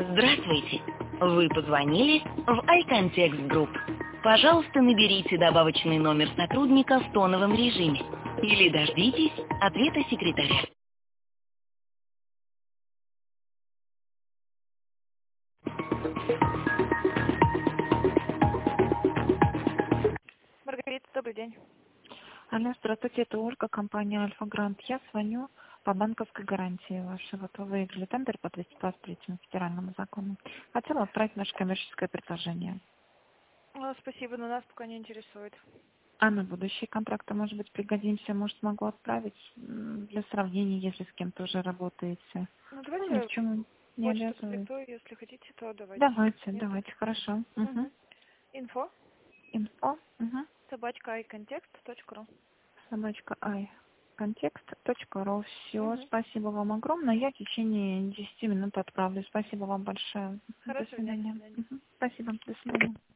Здравствуйте! Вы позвонили в iContext Group. Пожалуйста, наберите добавочный номер сотрудника в тоновом режиме или дождитесь ответа секретаря. Маргарита, добрый день. Алло, здравствуйте, это Ольга, компания Альфа Грант. Я звоню по банковской гарантии вашей. Вот вы выиграли тендер по 223 федеральному закону. Хотела отправить наше коммерческое предложение. Спасибо, но нас пока не интересует. А на будущие контракты, может быть, пригодимся, может, могу отправить для сравнения, если с кем-то уже работаете. Ну, Ну, ни в давайте чем не почту обязывает. продиктую, если хотите, то давайте. Нет, Давайте, хорошо. Угу. Info Инфо, @icontext.ru. собачка icontext.ru. Все, Угу. спасибо вам огромное. Я в течение 10 минут отправлю. Спасибо вам большое. До Хорошего дня, до свидания. свидания. Мгм.